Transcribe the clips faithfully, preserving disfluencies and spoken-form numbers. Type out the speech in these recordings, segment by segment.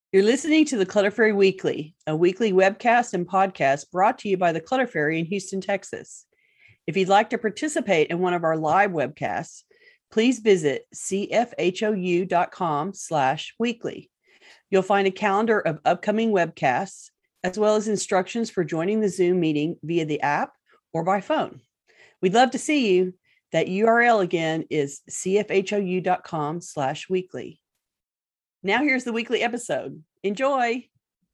You're listening to the Clutter Fairy Weekly, a weekly webcast and podcast brought to you by the Clutter Fairy in Houston, Texas. If you'd like to participate in one of our live webcasts, please visit cfhou.com slash weekly. You'll find a calendar of upcoming webcasts, as well as instructions for joining the Zoom meeting via the app or by phone. We'd love to see you. That U R L again is cfhou.com slash weekly. Now here's the weekly episode. Enjoy.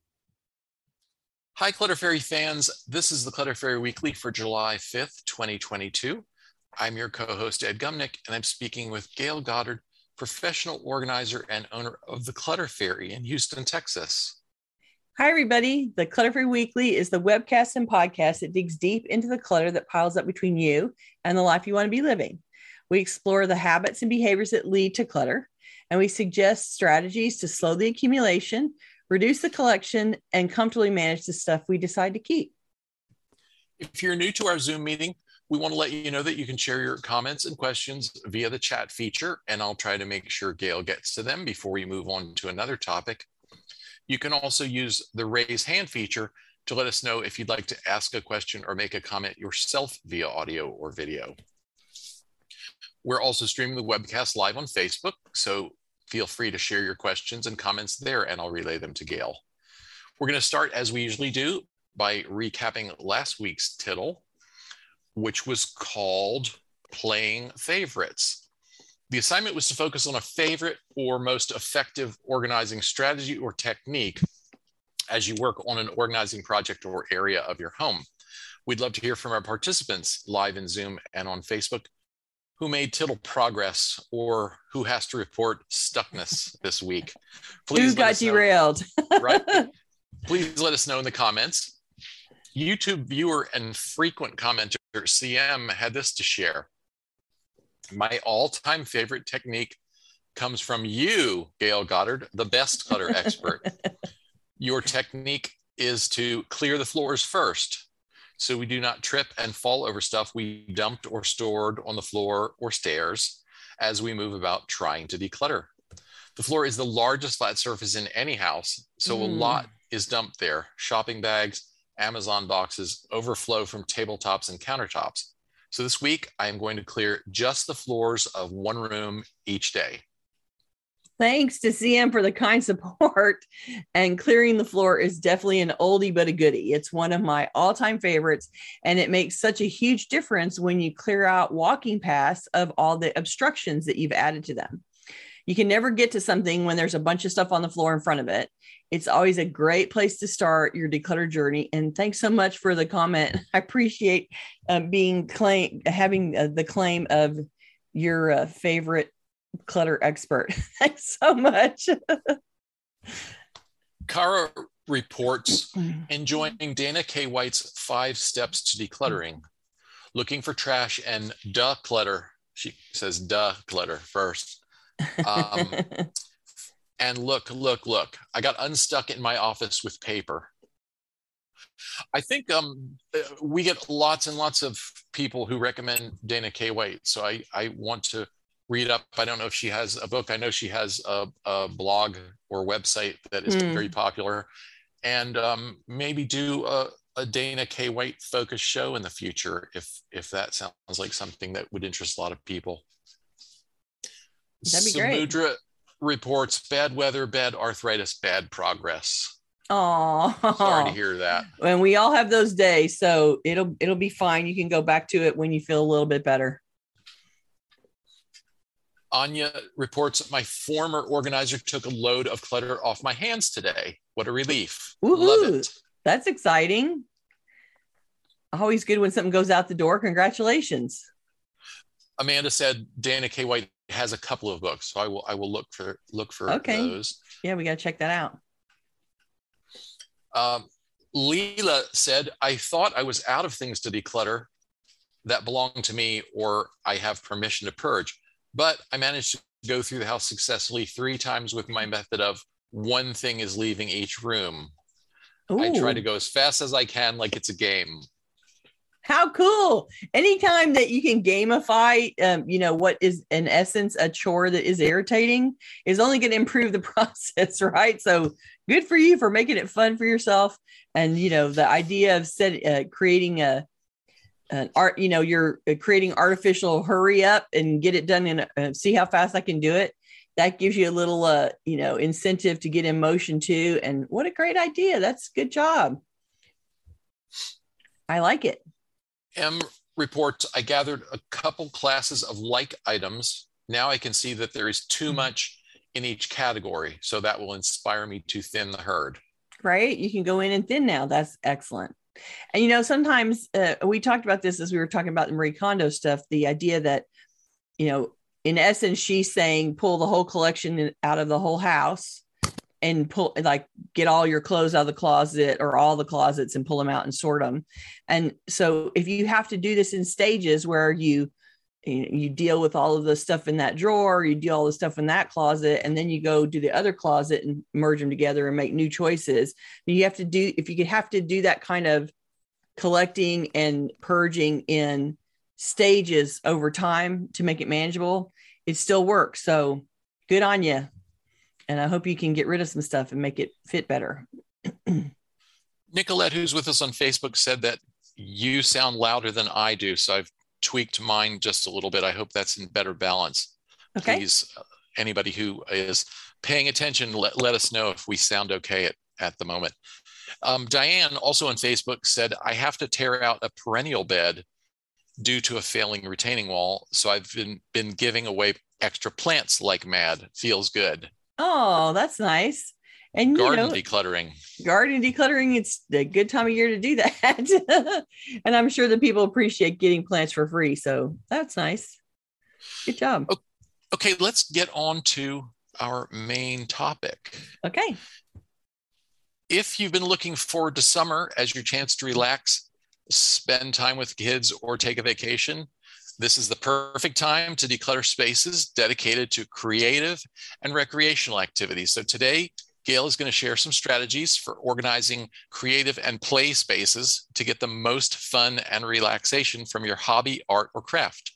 Hi, Clutter Fairy fans. This is the Clutter Fairy Weekly for July fifth, twenty twenty-two. I'm your co-host, Ed Gumnick, and I'm speaking with Gail Goddard, professional organizer and owner of the Clutter Fairy in Houston, Texas. Hi, everybody. The Clutter Fairy Weekly is the webcast and podcast that digs deep into the clutter that piles up between you and the life you want to be living. We explore the habits and behaviors that lead to clutter, and we suggest strategies to slow the accumulation, reduce the collection, and comfortably manage the stuff we decide to keep. If you're new to our Zoom meeting, we want to let you know that you can share your comments and questions via the chat feature, and I'll try to make sure Gail gets to them before we move on to another topic. You can also use the raise hand feature to let us know if you'd like to ask a question or make a comment yourself via audio or video. We're also streaming the webcast live on Facebook, so feel free to share your questions and comments there, and I'll relay them to Gail. We're going to start, as we usually do, by recapping last week's tittle, which was called Playing Favorites. The assignment was to focus on a favorite or most effective organizing strategy or technique as you work on an organizing project or area of your home. We'd love to hear from our participants live in Zoom and on Facebook who made tittle progress or who has to report stuckness this week. Please who got derailed? Right? Please let us know in the comments. YouTube viewer and frequent commenter C M had this to share. My all-time favorite technique comes from you, Gail Goddard, the best clutter expert. Your technique is to clear the floors first, so we do not trip and fall over stuff we dumped or stored on the floor or stairs as we move about trying to declutter. The floor is the largest flat surface in any house, so mm. a lot is dumped there. Shopping bags, Amazon boxes, overflow from tabletops and countertops. So this week, I am going to clear just the floors of one room each day. Thanks to C M for the kind support. And clearing the floor is definitely an oldie but a goodie. It's one of my all-time favorites, and it makes such a huge difference when you clear out walking paths of all the obstructions that you've added to them. You can never get to something when there's a bunch of stuff on the floor in front of it. It's always a great place to start your declutter journey. And thanks so much for the comment. I appreciate uh, being claim having uh, the claim of your uh, favorite clutter expert. Thanks so much. Cara reports enjoying Dana K. White's Five Steps to Decluttering, looking for trash and duh clutter. She says duh clutter first. Um, and look, look, look, I got unstuck in my office with paper. I think um, we get lots and lots of people who recommend Dana K. White. So I, I want to read up. I don't know if she has a book. I know she has a, a blog or website that is mm. very popular, and um, maybe do a, a Dana K. White focus show in the future if, if that sounds like something that would interest a lot of people. That'd be great. Samudra reports bad weather, bad arthritis, bad progress. Oh, sorry to hear that. And we all have those days, so it'll it'll be fine. You can go back to it when you feel a little bit better. Anya reports my former organizer took a load of clutter off my hands today. What a relief. Woo-hoo. Love it. That's exciting. Always good when something goes out the door. Congratulations. Amanda said Dana K. White has a couple of books, so I will I will look for look for okay. those. Yeah, we got to check that out. Um, Leela said, I thought I was out of things to declutter that belong to me or I have permission to purge, but I managed to go through the house successfully three times with my method of one thing is leaving each room. Ooh. I try to go as fast as I can like it's a game. How cool. Anytime that you can gamify, um, you know, what is in essence a chore that is irritating is only going to improve the process, right? So good for you for making it fun for yourself. And, you know, the idea of set, uh, creating a, an art, you know, you're creating artificial hurry up and get it done and uh, see how fast I can do it. That gives you a little, uh, you know, incentive to get in motion too. And what a great idea. That's good job. I like it. M reports, I gathered a couple classes of like items. Now I can see that there is too much in each category. So that will inspire me to thin the herd. Right. You can go in and thin now. That's excellent. And, you know, sometimes uh, we talked about this as we were talking about the Marie Kondo stuff, the idea that, you know, in essence, she's saying pull the whole collection out of the whole house and pull, like, get all your clothes out of the closet or all the closets and pull them out and sort them. And so if you have to do this in stages where you, you deal with all of the stuff in that drawer, you do all the stuff in that closet, and then you go do the other closet and merge them together and make new choices. You have to do, if you could have to do that kind of collecting and purging in stages over time to make it manageable, it still works. So good on you. And I hope you can get rid of some stuff and make it fit better. Nicolette, who's with us on Facebook, said that you sound louder than I do. So I've tweaked mine just a little bit. I hope that's in better balance. Okay. Please, uh, anybody who is paying attention, let, let us know if we sound okay at, at the moment. Um, Diane, also on Facebook, said, I have to tear out a perennial bed due to a failing retaining wall. So I've been, been giving away extra plants like mad. Feels good. Oh, that's nice. And garden you know, decluttering. Garden decluttering, it's a good time of year to do that. And I'm sure that people appreciate getting plants for free. So that's nice. Good job. Okay, let's get on to our main topic. Okay. If you've been looking forward to summer as your chance to relax, spend time with kids, or take a vacation, this is the perfect time to declutter spaces dedicated to creative and recreational activities. So today, Gail is going to share some strategies for organizing creative and play spaces to get the most fun and relaxation from your hobby, art, or craft.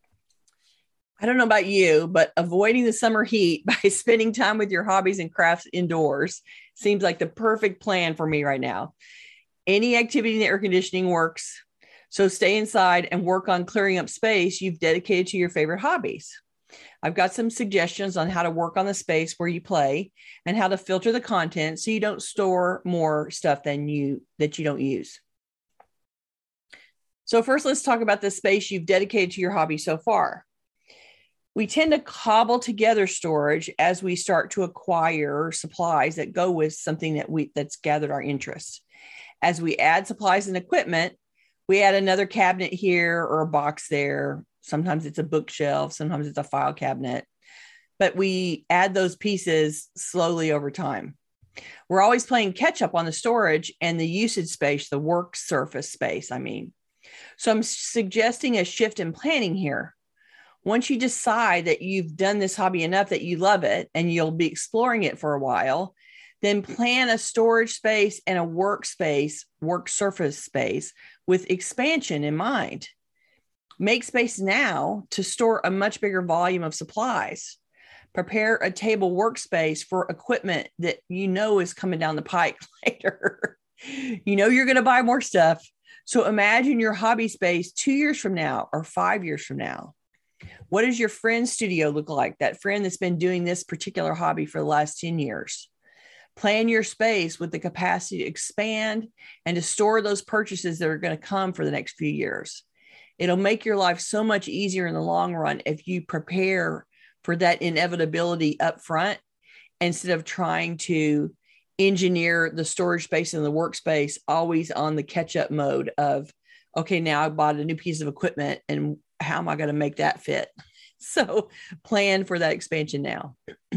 I don't know about you, but avoiding the summer heat by spending time with your hobbies and crafts indoors seems like the perfect plan for me right now. Any activity in the air conditioning works. So stay inside and work on clearing up space you've dedicated to your favorite hobbies. I've got some suggestions on how to work on the space where you play and how to filter the content so you don't store more stuff than you that you don't use. So first, let's talk about the space you've dedicated to your hobby so far. We tend to cobble together storage as we start to acquire supplies that go with something that we that's gathered our interest. As we add supplies and equipment, we add another cabinet here or a box there. Sometimes it's a bookshelf, sometimes it's a file cabinet, but we add those pieces slowly over time. We're always playing catch up on the storage and the usage space, the work surface space, I mean. So I'm suggesting a shift in planning here. Once you decide that you've done this hobby enough that you love it and you'll be exploring it for a while, then plan a storage space and a workspace, work surface space with expansion in mind. Make space now to store a much bigger volume of supplies. Prepare a table workspace for equipment that you know is coming down the pike later. You know you're going to buy more stuff. So imagine your hobby space two years from now or five years from now. What does your friend's studio look like? That friend that's been doing this particular hobby for the last ten years. Plan your space with the capacity to expand and to store those purchases that are going to come for the next few years. It'll make your life so much easier in the long run if you prepare for that inevitability up front instead of trying to engineer the storage space and the workspace always on the catch-up mode of, okay, now I bought a new piece of equipment and how am I going to make that fit? So plan for that expansion now.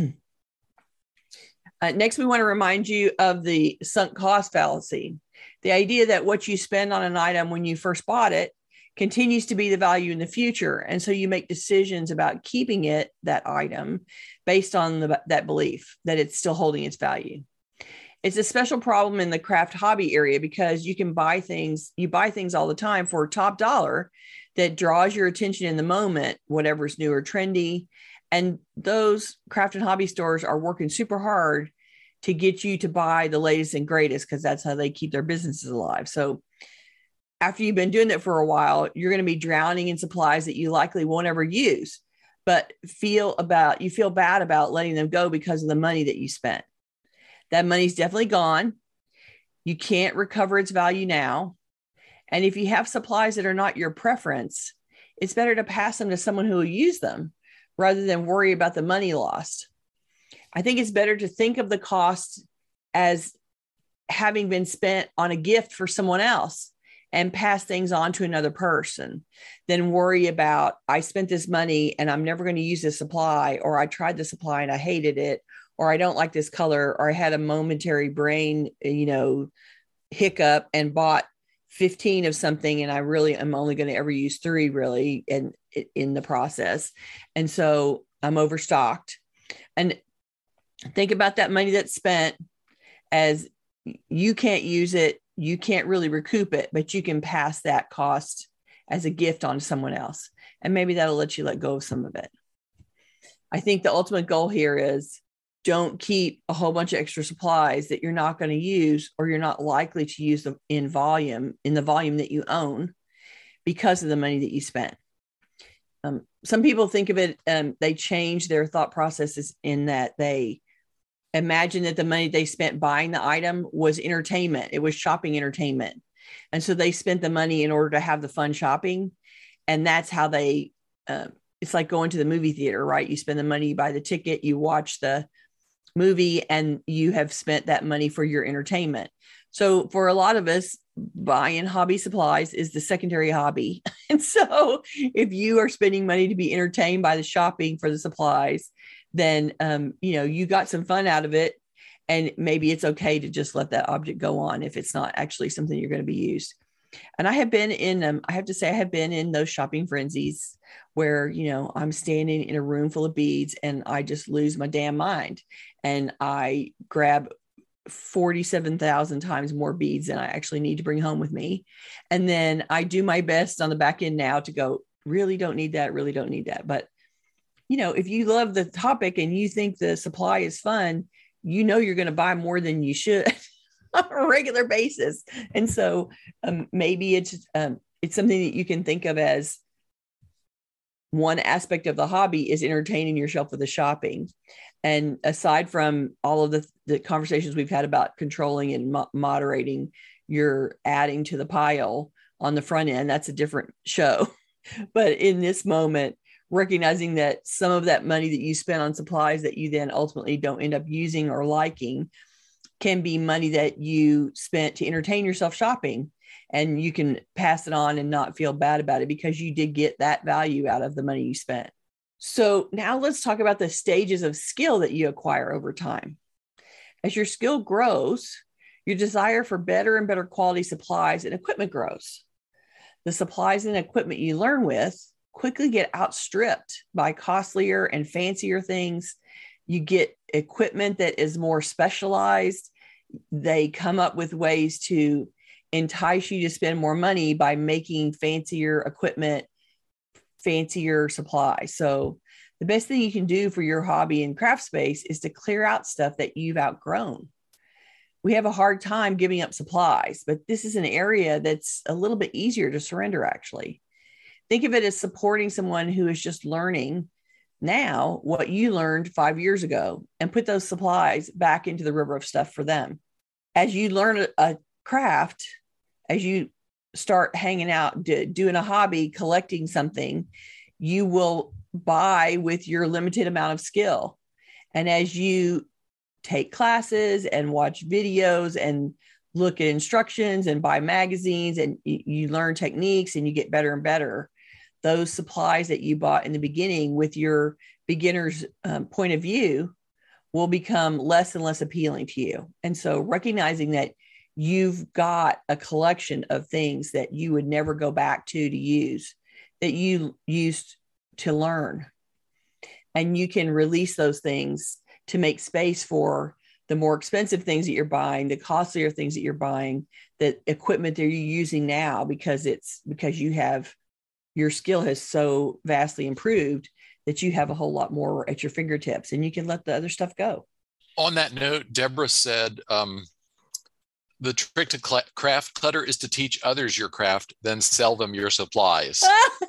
Uh, next, we want to remind you of the sunk cost fallacy. The idea that what you spend on an item when you first bought it continues to be the value in the future. And so you make decisions about keeping it, that item, based on the, that belief that it's still holding its value. It's a special problem in the craft hobby area because you can buy things, you buy things all the time for top dollar that draws your attention in the moment, whatever's new or trendy. And those craft and hobby stores are working super hard to get you to buy the latest and greatest because that's how they keep their businesses alive. So after you've been doing it for a while, you're going to be drowning in supplies that you likely won't ever use, but feel about, you feel bad about letting them go because of the money that you spent. That money's definitely gone. You can't recover its value now. And if you have supplies that are not your preference, it's better to pass them to someone who will use them rather than worry about the money lost. I think it's better to think of the cost as having been spent on a gift for someone else and pass things on to another person than worry about, I spent this money and I'm never going to use this supply, or I tried the supply and I hated it, or I don't like this color, or I had a momentary brain, you know, hiccup and bought fifteen of something and I really am only going to ever use three really in, in the process. And so I'm overstocked. And think about that money that's spent as you can't use it, you can't really recoup it, but you can pass that cost as a gift on to someone else. And maybe that'll let you let go of some of it. I think the ultimate goal here is don't keep a whole bunch of extra supplies that you're not going to use or you're not likely to use them in volume, in the volume that you own because of the money that you spent. Um, some people think of it, um, they change their thought processes in that they imagine that the money they spent buying the item was entertainment. It was shopping entertainment. And so they spent the money in order to have the fun shopping. And that's how they, uh, it's like going to the movie theater, right? You spend the money, you buy the ticket, you watch the movie, and you have spent that money for your entertainment. So for a lot of us, buying hobby supplies is the secondary hobby. And so if you are spending money to be entertained by the shopping for the supplies, then, um, you know, you got some fun out of it. And maybe it's okay to just let that object go on if it's not actually something you're going to be used. And I have been in, um, I have to say, I have been in those shopping frenzies where, you know, I'm standing in a room full of beads and I just lose my damn mind. And I grab forty-seven thousand times more beads than I actually need to bring home with me. And then I do my best on the back end now to go, really don't need that, really don't need that. But, you know, if you love the topic and you think the supply is fun, you know, you're going to buy more than you should on a regular basis. And so um, maybe it's, um, it's something that you can think of as one aspect of the hobby is entertaining yourself with the shopping. And aside from all of the, the conversations we've had about controlling and mo- moderating your adding to the pile on the front end, that's a different show. But in this moment, recognizing that some of that money that you spend on supplies that you then ultimately don't end up using or liking can be money that you spent to entertain yourself shopping. And you can pass it on and not feel bad about it because you did get that value out of the money you spent. So now let's talk about the stages of skill that you acquire over time. As your skill grows, your desire for better and better quality supplies and equipment grows. The supplies and equipment you learn with quickly get outstripped by costlier and fancier things. You get equipment that is more specialized. They come up with ways to entice you to spend more money by making fancier equipment, fancier supplies. So the best thing you can do for your hobby and craft space is to clear out stuff that you've outgrown. We have a hard time giving up supplies, but this is an area that's a little bit easier to surrender, actually. Think of it as supporting someone who is just learning now what you learned five years ago and put those supplies back into the river of stuff for them. As you learn a craft, as you start hanging out, do, doing a hobby, collecting something, you will buy with your limited amount of skill. And as you take classes and watch videos and look at instructions and buy magazines and you, you learn techniques and you get better and better, those supplies that you bought in the beginning with your beginner's um, point of view will become less and less appealing to you. And so recognizing that you've got a collection of things that you would never go back to to use, that you used to learn, and you can release those things to make space for the the more expensive things that you're buying, the costlier things that you're buying, the equipment that you're using now, because it's because you have your skill has so vastly improved that you have a whole lot more at your fingertips and you can let the other stuff go. On that note, Deborah said, um, the trick to cl- craft clutter is to teach others your craft, then sell them your supplies.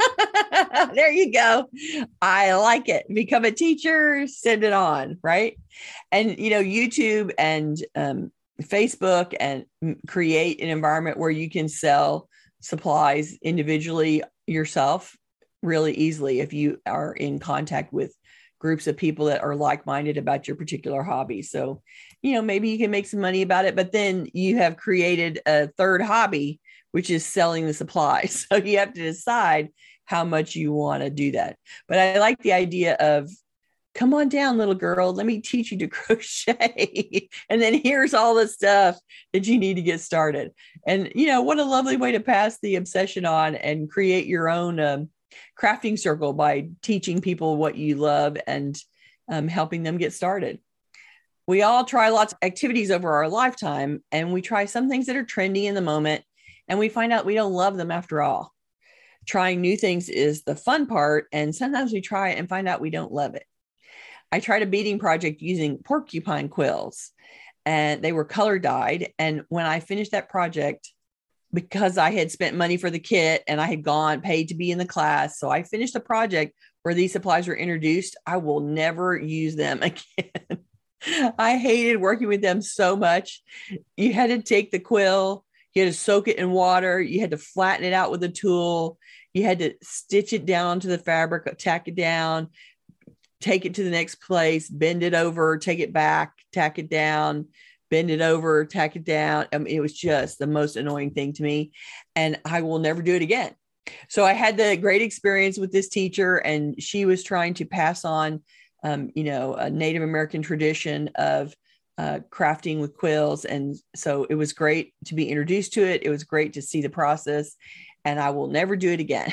There you go. I like it. Become a teacher, send it on, right? And, you know, YouTube and um, Facebook and create an environment where you can sell supplies individually yourself really easily if you are in contact with groups of people that are like-minded about your particular hobby. So, you know, maybe you can make some money about it, but then you have created a third hobby, which is selling the supplies. So you have to decide how much you want to do that. But I like the idea of, come on down, little girl, let me teach you to crochet. And then here's all the stuff that you need to get started. And, you know, what a lovely way to pass the obsession on and create your own um, crafting circle by teaching people what you love and um, helping them get started. We all try lots of activities over our lifetime, and we try some things that are trendy in the moment, and we find out we don't love them after all. Trying new things is the fun part, and sometimes we try it and find out we don't love it. I tried a beading project using porcupine quills, and they were color dyed. And when I finished that project, because I had spent money for the kit and I had gone paid to be in the class, so I finished a project where these supplies were introduced, I will never use them again. I hated working with them so much. You had to take the quill, you had to soak it in water, you had to flatten it out with a tool, you had to stitch it down to the fabric, tack it down, take it to the next place, bend it over, take it back, tack it down, bend it over, tack it down. I mean, it was just the most annoying thing to me, and I will never do it again. So I had the great experience with this teacher, and she was trying to pass on Um, you know, a Native American tradition of uh, crafting with quills. And so it was great to be introduced to it. It was great to see the process, and I will never do it again.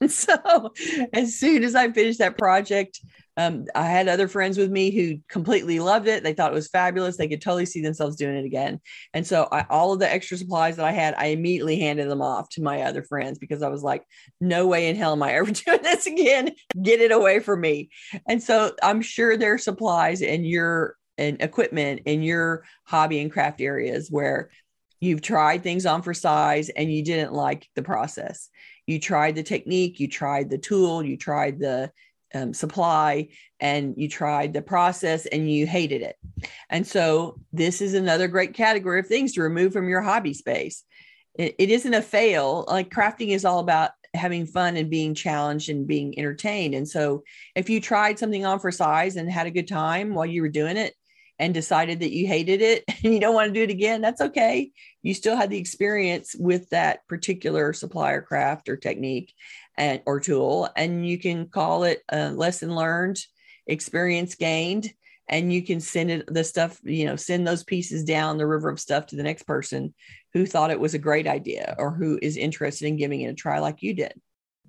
So as soon as I finished that project, um, I had other friends with me who completely loved it. They thought it was fabulous. They could totally see themselves doing it again. And so I, all of the extra supplies that I had, I immediately handed them off to my other friends, because I was like, no way in hell am I ever doing this again. Get it away from me. And so I'm sure there are supplies in your and equipment in your hobby and craft areas where you've tried things on for size and you didn't like the process. You tried the technique, you tried the tool, you tried the um, supply, and you tried the process and you hated it. And so this is another great category of things to remove from your hobby space. It, it isn't a fail. Like, crafting is all about having fun and being challenged and being entertained. And so if you tried something on for size and had a good time while you were doing it and decided that you hated it and you don't want to do it again, that's okay. You still had the experience with that particular supplier craft or technique and or tool, and you can call it a lesson learned, experience gained, and you can send it the stuff, you know, send those pieces down the river of stuff to the next person who thought it was a great idea or who is interested in giving it a try like you did.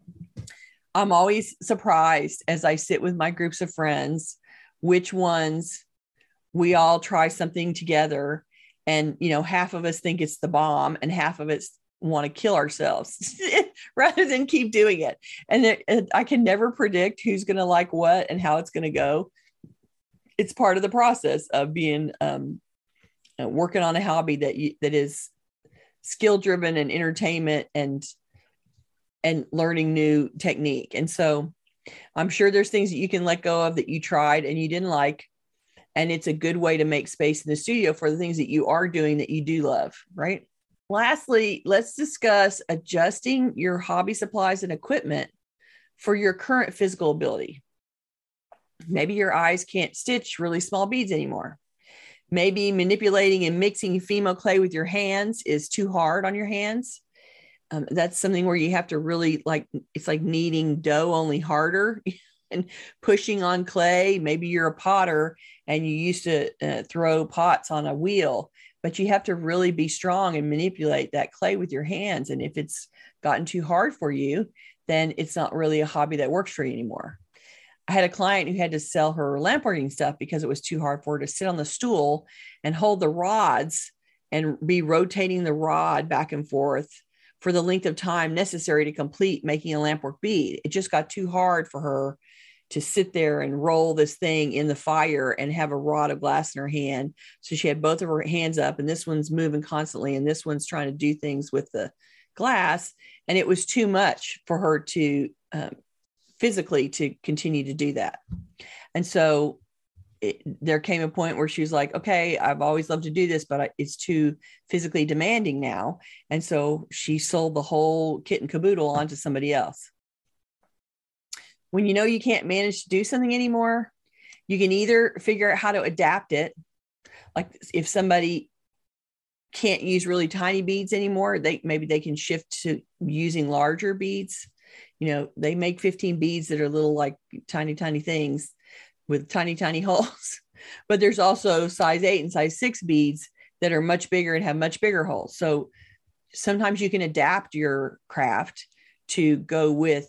I'm always surprised as I sit with my groups of friends, which ones we all try something together, and, you know, half of us think it's the bomb and half of us want to kill ourselves rather than keep doing it. And it, it, I can never predict who's going to like what and how it's going to go. It's part of the process of being um, uh, working on a hobby that you, that is skill driven and entertainment and and learning new technique. And so I'm sure there's things that you can let go of that you tried and you didn't like. And it's a good way to make space in the studio for the things that you are doing that you do love, right? Lastly, let's discuss adjusting your hobby supplies and equipment for your current physical ability. Maybe your eyes can't stitch really small beads anymore. Maybe manipulating and mixing Fimo clay with your hands is too hard on your hands. Um, that's something where you have to really, like, it's like kneading dough, only harder. And pushing on clay. Maybe you're a potter and you used to uh, throw pots on a wheel, but you have to really be strong and manipulate that clay with your hands. And if it's gotten too hard for you, then it's not really a hobby that works for you anymore. I had a client who had to sell her lamp working stuff because it was too hard for her to sit on the stool and hold the rods and be rotating the rod back and forth for the length of time necessary to complete making a lampwork bead. It just got too hard for her to sit there and roll this thing in the fire and have a rod of glass in her hand. So she had both of her hands up, and this one's moving constantly, and this one's trying to do things with the glass. And it was too much for her to um, physically to continue to do that. And so it, there came a point where she was like, okay, I've always loved to do this, but I, it's too physically demanding now. And so she sold the whole kit and caboodle onto somebody else. When you know you can't manage to do something anymore, you can either figure out how to adapt it. Like if somebody can't use really tiny beads anymore, they maybe they can shift to using larger beads. You know, they make fifteen beads that are little like tiny, tiny things with tiny, tiny holes. But there's also size eight and size six beads that are much bigger and have much bigger holes. So sometimes you can adapt your craft to go with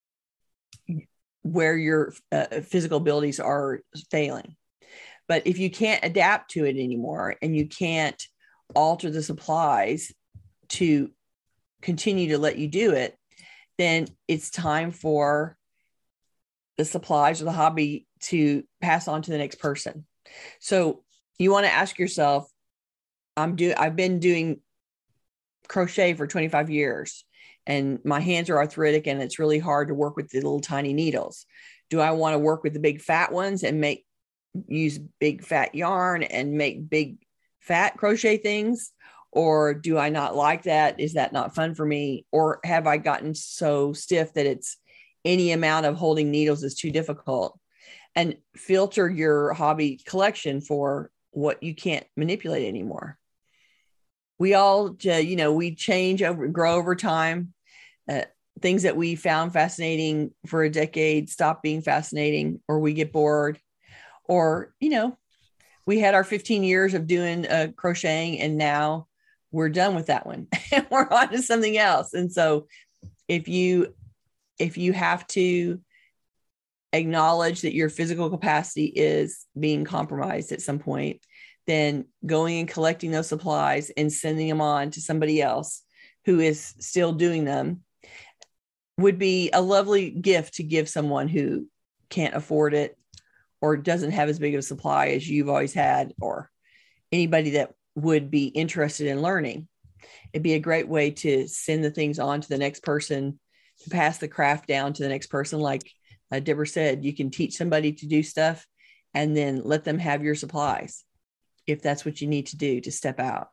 where your uh, physical abilities are failing. But if you can't adapt to it anymore and you can't alter the supplies to continue to let you do it, then it's time for the supplies or the hobby to pass on to the next person. So you want to ask yourself, I'm do I've been doing crochet for twenty-five years and my hands are arthritic and it's really hard to work with the little tiny needles. Do I want to work with the big fat ones and make use big fat yarn and make big fat crochet things? Or do I not like that? Is that not fun for me? Or have I gotten so stiff that it's any amount of holding needles is too difficult? And filter your hobby collection for what you can't manipulate anymore. We all, uh, you know, we change over, grow over time. Uh, things that we found fascinating for a decade stop being fascinating, or we get bored, or, you know, we had our fifteen years of doing uh, crocheting and now we're done with that one and we're on to something else. And so if you, if you have to acknowledge that your physical capacity is being compromised at some point, then going and collecting those supplies and sending them on to somebody else who is still doing them would be a lovely gift to give someone who can't afford it or doesn't have as big of a supply as you've always had, or anybody that would be interested in learning. It'd be a great way to send the things on to the next person, to pass the craft down to the next person. Like uh, Deborah said, you can teach somebody to do stuff and then let them have your supplies if that's what you need to do to step out.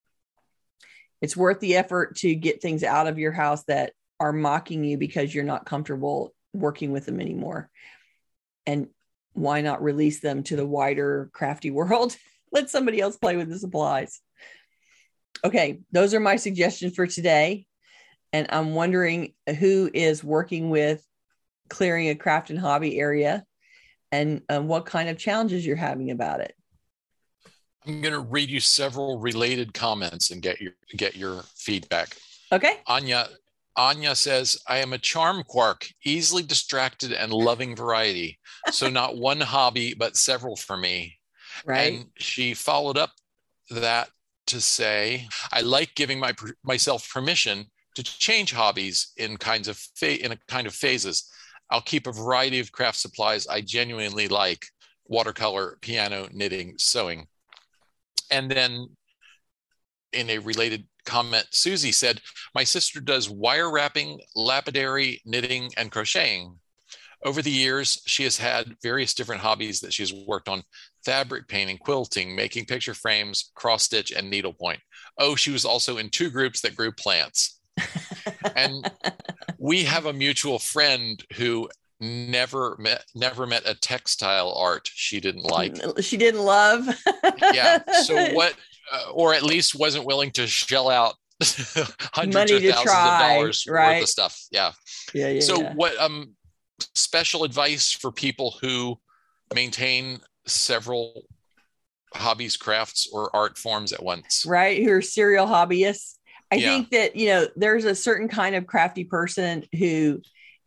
It's worth the effort to get things out of your house that are mocking you because you're not comfortable working with them anymore. And why not release them to the wider crafty world? Let somebody else play with the supplies. Okay, those are my suggestions for today. And I'm wondering who is working with clearing a craft and hobby area and um, what kind of challenges you're having about it. I'm going to read you several related comments and get your get your feedback. Okay. Anya Anya says, I am a charm quark, easily distracted and loving variety. So not one hobby, but several for me. Right. And she followed up that to say, I like giving my myself permission to change hobbies in kinds of fa- in a kind of phases. I'll keep a variety of craft supplies I genuinely like: watercolor, piano, knitting, sewing. And then in a related comment, Susie said, my sister does wire wrapping, lapidary, knitting, and crocheting. Over the years, she has had various different hobbies that she's worked on: fabric painting, quilting, making picture frames, cross stitch, and needlepoint. Oh, she was also in two groups that grew plants. And we have a mutual friend who never met never met a textile art she didn't like. She didn't love. Yeah. So what, uh, or at least wasn't willing to shell out hundreds Money or to thousands try, of dollars right? worth of stuff. Yeah. Yeah. yeah so yeah. what um special advice for people who maintain several hobbies, crafts, or art forms at once? Right. Who are serial hobbyists. I Yeah. think that, you know, there's a certain kind of crafty person who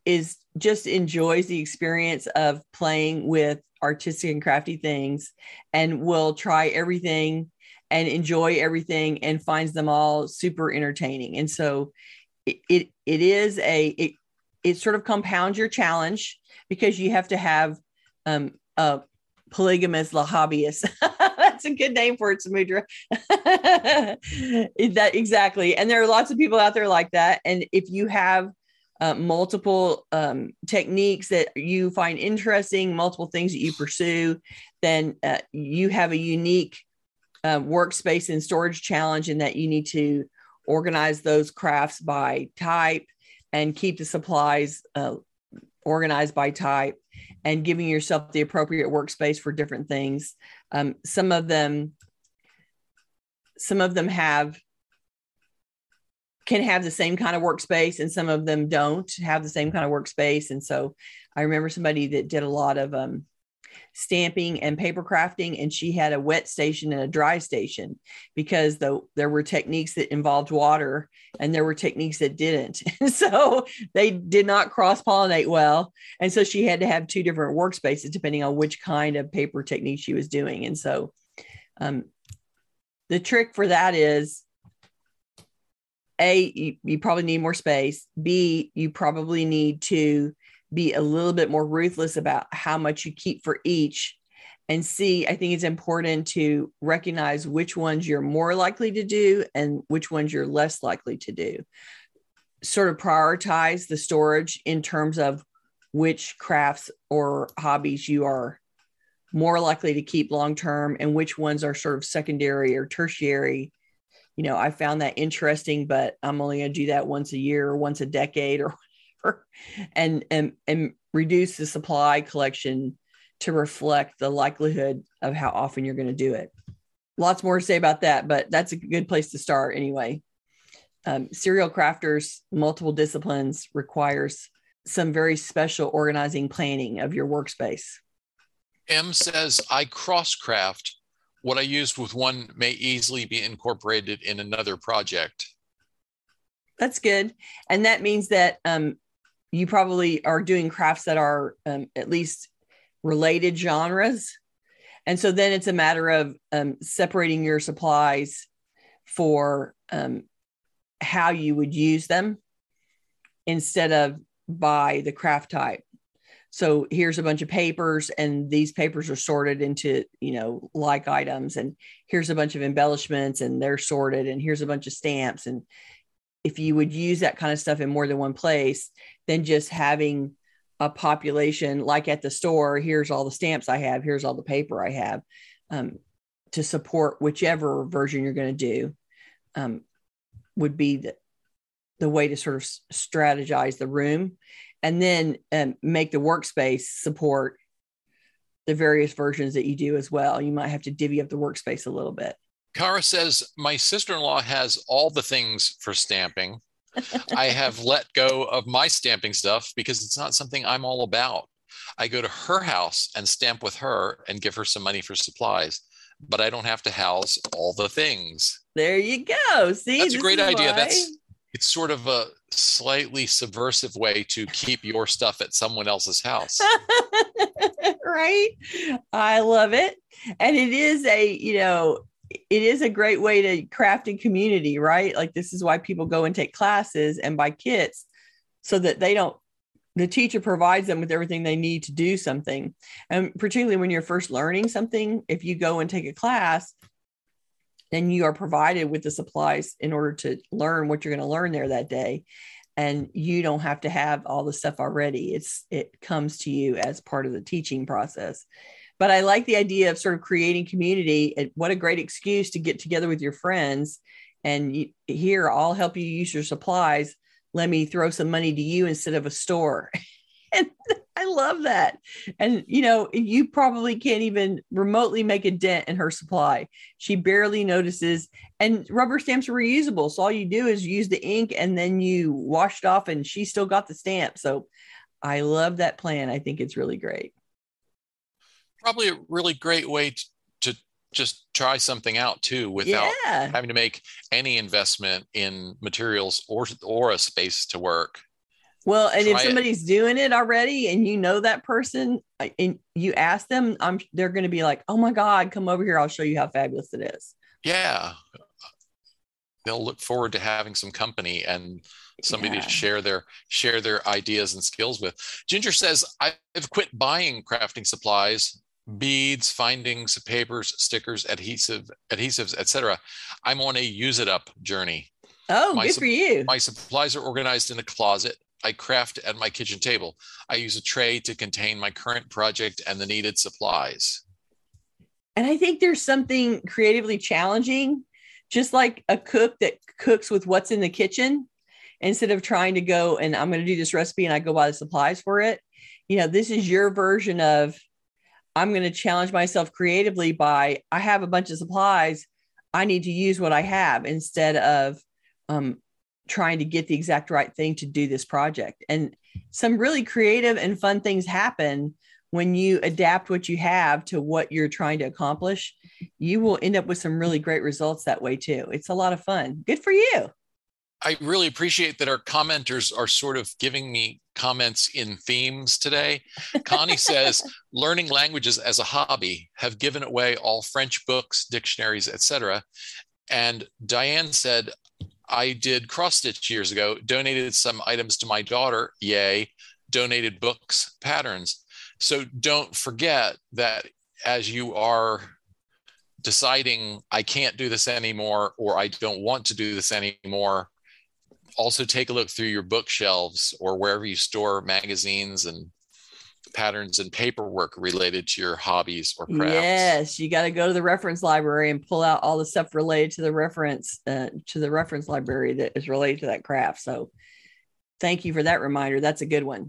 is just enjoys the experience of playing with artistic and crafty things, and will try everything and enjoy everything and finds them all super entertaining. And so it it, it is a it, it sort of compounds your challenge, because you have to have um, a polygamous hobbyist. That's a good name for it, Samudra. That exactly. And there are lots of people out there like that. And if you have uh, multiple um, techniques that you find interesting, multiple things that you pursue, then uh, you have a unique uh, workspace and storage challenge, in that you need to organize those crafts by type and keep the supplies uh, organized by type, and giving yourself the appropriate workspace for different things. Um, some of them, some of them have, can have the same kind of workspace, and some of them don't have the same kind of workspace. And so I remember somebody that did a lot of um, stamping and paper crafting, and she had a wet station and a dry station, because the, there were techniques that involved water and there were techniques that didn't. And so they did not cross pollinate well. And so she had to have two different workspaces depending on which kind of paper technique she was doing. And so um, the trick for that is, A, you, you probably need more space. B, you probably need to be a little bit more ruthless about how much you keep for each. And C, I think it's important to recognize which ones you're more likely to do and which ones you're less likely to do. Sort of prioritize the storage in terms of which crafts or hobbies you are more likely to keep long-term, and which ones are sort of secondary or tertiary. You know, I found that interesting, but I'm only going to do that once a year or once a decade or whatever, and, and, and reduce the supply collection to reflect the likelihood of how often you're going to do it. Lots more to say about that, but that's a good place to start anyway. Um, serial crafters, multiple disciplines, requires some very special organizing planning of your workspace. M says, I cross-craft. What I used with one may easily be incorporated in another project. That's good. And that means that um, you probably are doing crafts that are um, at least related genres. And so then it's a matter of um, separating your supplies for um, how you would use them instead of by the craft type. So here's a bunch of papers, and these papers are sorted into, you know, like items, and here's a bunch of embellishments and they're sorted, and here's a bunch of stamps. And if you would use that kind of stuff in more than one place, then just having a population like at the store, here's all the stamps I have, here's all the paper I have, um, to support whichever version you're going to do, um, would be the, the way to sort of strategize the room, and then um, make the workspace support the various versions that you do as well. You might have to divvy up the workspace a little bit. Kara says, my sister-in-law has all the things for stamping. I have let go of my stamping stuff because it's not something I'm all about. I go to her house and stamp with her and give her some money for supplies, but I don't have to house all the things. There you go. See, that's a great idea. Why... That's it's sort of a slightly subversive way to keep your stuff at someone else's house. Right? I love it. And it is a, you know, it is a great way to craft in community, right? Like, this is why people go and take classes and buy kits, so that they don't, the teacher provides them with everything they need to do something. And particularly when you're first learning something, if you go and take a class, then you are provided with the supplies in order to learn what you're going to learn there that day. And you don't have to have all the stuff already. It's, it comes to you as part of the teaching process. But I like the idea of sort of creating community. What a great excuse to get together with your friends and you, here, I'll help you use your supplies. Let me throw some money to you instead of a store. And I love that. And, you know, you probably can't even remotely make a dent in her supply. She barely notices. And rubber stamps are reusable. So all you do is use the ink and then you wash it off and she still got the stamp. So I love that plan. I think it's really great. Probably a really great way to, to just try something out too, without yeah. having to make any investment in materials or, or a space to work. Well, and if Try it. somebody's doing it already and you know that person I- and you ask them, I'm they're going to be like, oh my God, come over here. I'll show you how fabulous it is. Yeah. They'll look forward to having some company and somebody Yeah. to share their share their ideas and skills with. Ginger says, I've quit buying crafting supplies, beads, findings, papers, stickers, adhesive, adhesives, et cetera. I'm on a use it up journey. Oh, My, good for you. My supplies are organized in a closet. I craft at my kitchen table. I use a tray to contain my current project and the needed supplies. And I think there's something creatively challenging, just like a cook that cooks with what's in the kitchen, instead of trying to go and I'm going to do this recipe and I go buy the supplies for it. You know, this is your version of, I'm going to challenge myself creatively by, I have a bunch of supplies. I need to use what I have instead of um, trying to get the exact right thing to do this project. And some really creative and fun things happen when you adapt what you have to what you're trying to accomplish. You will end up with some really great results that way too. It's a lot of fun. Good for you. I really appreciate that our commenters are sort of giving me comments in themes today. Connie says, learning languages as a hobby, have given away all French books, dictionaries, et cetera. And Diane said, I did cross stitch years ago, donated some items to my daughter, yay, donated books, patterns. So don't forget that as you are deciding, I can't do this anymore, or I don't want to do this anymore, also take a look through your bookshelves or wherever you store magazines and patterns and paperwork related to your hobbies or crafts. Yes, you got to go to the reference library and pull out all the stuff related to the reference, uh, to the reference library that is related to that craft. So thank you for that reminder. That's a good one.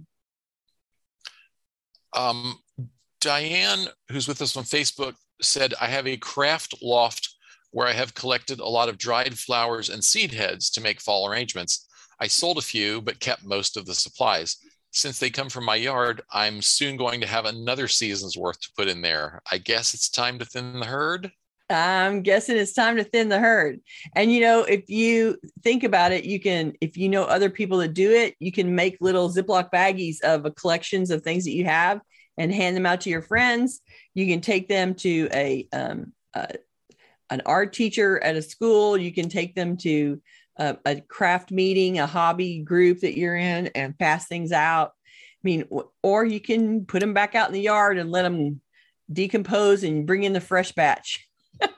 Um, Diane, who's with us on Facebook, said, I have a craft loft where I have collected a lot of dried flowers and seed heads to make fall arrangements. I sold a few, but kept most of the supplies. Since they come from my yard, I'm soon going to have another season's worth to put in there. I guess it's time to thin the herd. I'm guessing it's time to thin the herd. And, you know, if you think about it, you can, if you know other people that do it, you can make little Ziploc baggies of a collections of things that you have and hand them out to your friends. You can take them to a, um, a an art teacher at a school. You can take them to a, a craft meeting, a hobby group that you're in, and pass things out. I mean, or you can put them back out in the yard and let them decompose and bring in the fresh batch.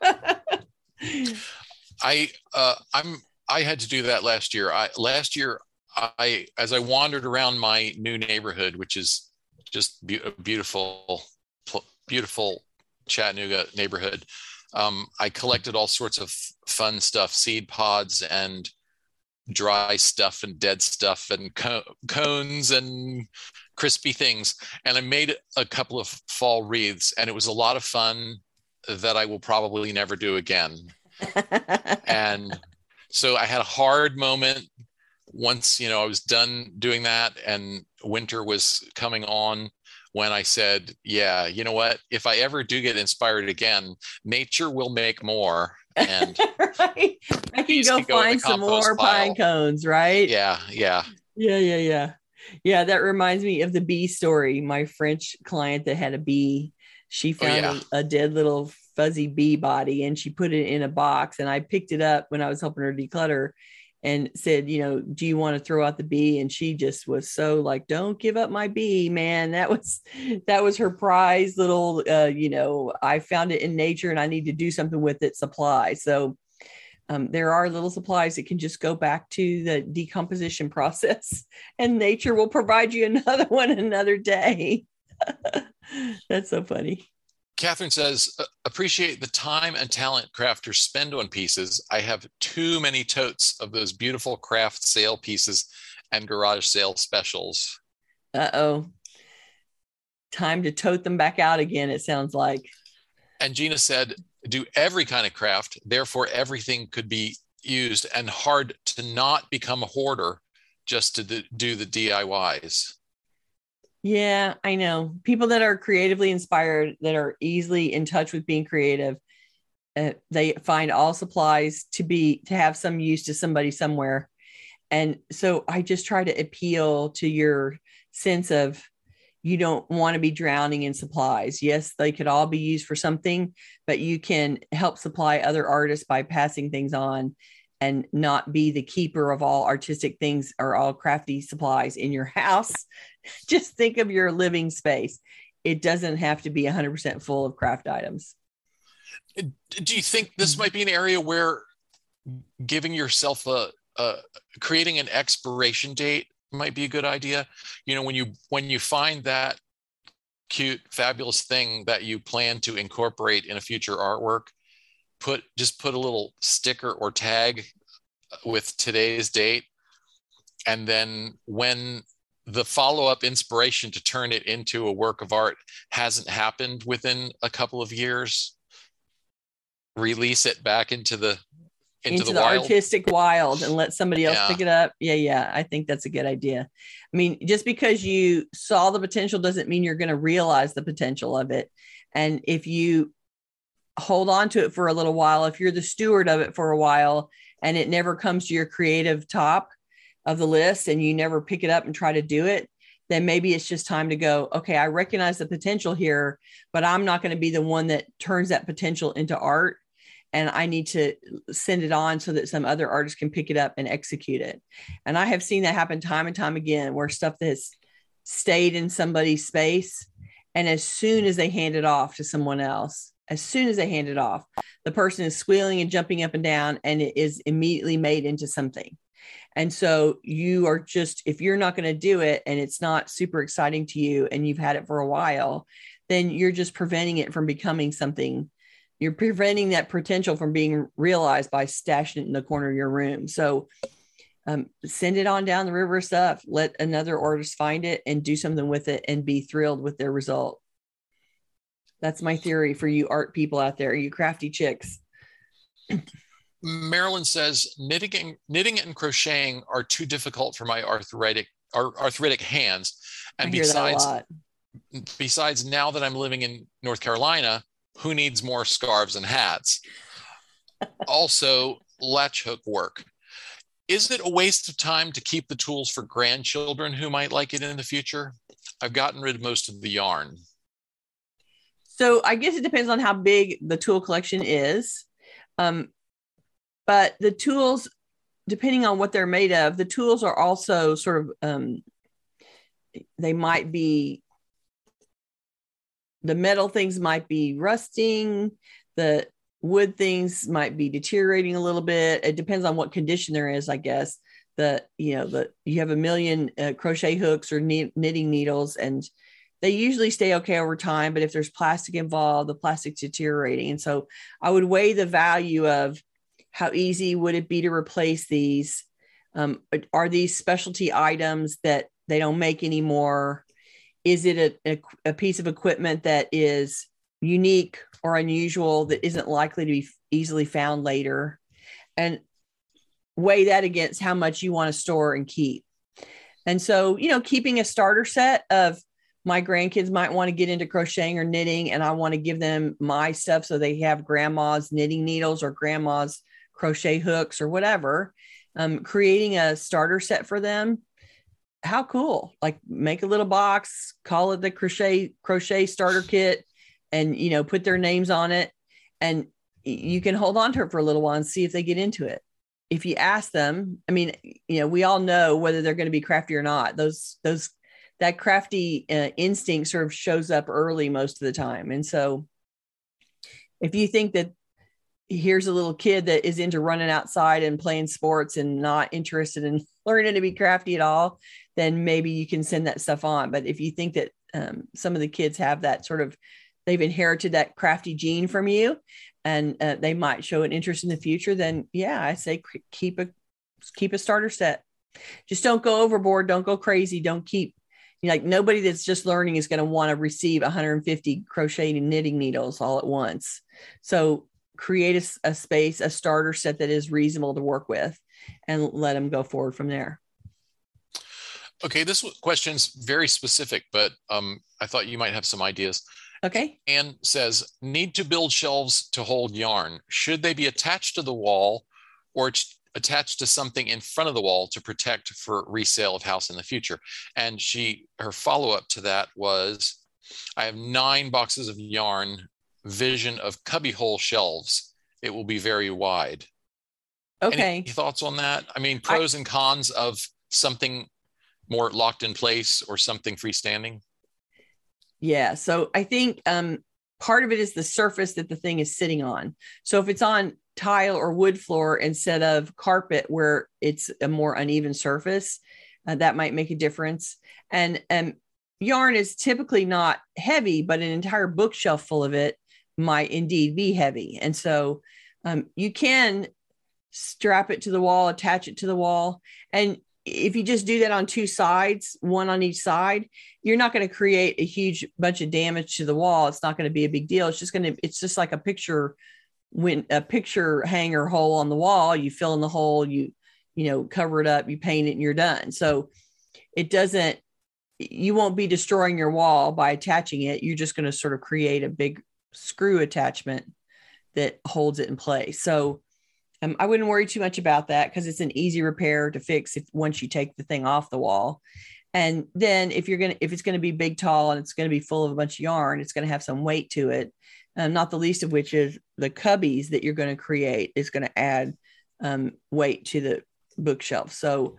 I uh, I'm I had to do that last year. I last year I as I wandered around my new neighborhood, which is just be- a beautiful, beautiful Chattanooga neighborhood. Um, I collected all sorts of fun stuff, seed pods and dry stuff and dead stuff and co- cones and crispy things. And I made a couple of fall wreaths, and it was a lot of fun that I will probably never do again. And so I had a hard moment once, you know, I was done doing that and winter was coming on, when I said, yeah, you know what, if I ever do get inspired again, nature will make more. And right. I can go, go find some more pile. Pine cones, right? Yeah, yeah. Yeah, yeah, yeah. Yeah, that reminds me of the bee story. My French client that had a bee, she found oh, yeah. a, a dead little fuzzy bee body and she put it in a box. And I picked it up when I was helping her declutter and said, you know, do you want to throw out the bee? And she just was so like, don't give up my bee, man. That was, that was her prize little, uh, you know, I found it in nature and I need to do something with it supply. So um, there are little supplies that can just go back to the decomposition process and nature will provide you another one another day. That's so funny. Catherine says, appreciate the time and talent crafters spend on pieces. I have too many totes of those beautiful craft sale pieces and garage sale specials. Uh-oh. Time to tote them back out again, it sounds like. And Gina said, do every kind of craft, therefore everything could be used, and hard to not become a hoarder just to do the D I Ys. Yeah, I know. People that are creatively inspired, that are easily in touch with being creative, uh, they find all supplies to be to have some use to somebody somewhere. And so I just try to appeal to your sense of, you don't want to be drowning in supplies. Yes, they could all be used for something, but you can help supply other artists by passing things on and not be the keeper of all artistic things or all crafty supplies in your house. Just think of your living space. It doesn't have to be one hundred percent full of craft items. Do you think this might be an area where giving yourself a, a creating an expiration date might be a good idea? You know, when you when you find that cute, fabulous thing that you plan to incorporate in a future artwork, put just put a little sticker or tag with today's date, and then when the follow-up inspiration to turn it into a work of art hasn't happened within a couple of years, release it back into the into, into the, the wild. artistic wild and let somebody else Yeah. pick it up. Yeah, yeah. I think that's a good idea. I mean, just because you saw the potential doesn't mean you're going to realize the potential of it. And if you hold on to it for a little while, if you're the steward of it for a while and it never comes to your creative top of the list and you never pick it up and try to do it, then maybe it's just time to go, okay, I recognize the potential here, but I'm not going to be the one that turns that potential into art. And I need to send it on so that some other artists can pick it up and execute it. And I have seen that happen time and time again, where stuff that's stayed in somebody's space, and as soon as they hand it off to someone else, as soon as they hand it off, the person is squealing and jumping up and down, and it is immediately made into something. And so you are just, if you're not going to do it and it's not super exciting to you and you've had it for a while, then you're just preventing it from becoming something. You're preventing that potential from being realized by stashing it in the corner of your room. So um, send it on down the river of stuff. Let another artist find it and do something with it and be thrilled with their result. That's my theory for you art people out there, you crafty chicks. Marilyn says, knitting and, knitting and crocheting are too difficult for my arthritic arthritic hands. And I hear besides, that a lot. besides, now that I'm living in North Carolina, who needs more scarves and hats? Also, latch hook work. Is it a waste of time to keep the tools for grandchildren who might like it in the future? I've gotten rid of most of the yarn. So I guess it depends on how big the tool collection is. Um, but the tools, depending on what they're made of, the tools are also sort of, um, they might be, the metal things might be rusting, the wood things might be deteriorating a little bit. It depends on what condition there is, I guess. The, you know, the, you have a million uh, crochet hooks or knit, knitting needles, and they usually stay okay over time. But if there's plastic involved, the plastic's deteriorating. And so I would weigh the value of how easy would it be to replace these? Um, are these specialty items that they don't make anymore? Is it a, a, a piece of equipment that is unique or unusual that isn't likely to be easily found later? And weigh that against how much you want to store and keep. And so, you know, keeping a starter set of, my grandkids might want to get into crocheting or knitting, and I want to give them my stuff so they have grandma's knitting needles or grandma's crochet hooks or whatever. Um, creating a starter set for them. How cool. Like, make a little box, call it the crochet crochet starter kit, and, you know, put their names on it, and you can hold on to it for a little while and see if they get into it. If you ask them, I mean, you know, we all know whether they're going to be crafty or not. Those, those, that crafty uh, instinct sort of shows up early most of the time. And so if you think that here's a little kid that is into running outside and playing sports and not interested in learning to be crafty at all, then maybe you can send that stuff on. But if you think that um, some of the kids have that sort of, they've inherited that crafty gene from you, and uh, they might show an interest in the future, then yeah, I say keep a, keep a starter set. Just don't go overboard. Don't go crazy. Don't keep, you know, like, nobody that's just learning is going to want to receive one hundred fifty crochet and knitting needles all at once. So create a, a space, a starter set that is reasonable to work with, and let them go forward from there. Okay, this question's very specific, but um, I thought you might have some ideas. Okay. Anne says, need to build shelves to hold yarn. Should they be attached to the wall, or it's attached to something in front of the wall to protect for resale of house in the future. And she, her follow-up to that was, I have nine boxes of yarn, vision of cubbyhole shelves. It will be very wide. Okay. Any thoughts on that? I mean, pros I, and cons of something more locked in place or something freestanding? Yeah. So I think um, part of it is the surface that the thing is sitting on. So if it's on tile or wood floor instead of carpet where it's a more uneven surface, uh, that might make a difference. And um, yarn is typically not heavy, but an entire bookshelf full of it might indeed be heavy. And so um, you can strap it to the wall, attach it to the wall. And if you just do that on two sides, one on each side, you're not going to create a huge bunch of damage to the wall. It's not going to be a big deal. It's just going to, it's just like a picture, when a picture hanger hole on the wall, you fill in the hole, you, you know, cover it up, you paint it, and you're done. So it doesn't, you won't be destroying your wall by attaching it. You're just going to sort of create a big screw attachment that holds it in place. So Um, I wouldn't worry too much about that because it's an easy repair to fix if once you take the thing off the wall. And then if you're going to, if it's going to be big, tall, and it's going to be full of a bunch of yarn, it's going to have some weight to it. Um, not the least of which is the cubbies that you're going to create is going to add um, weight to the bookshelf. So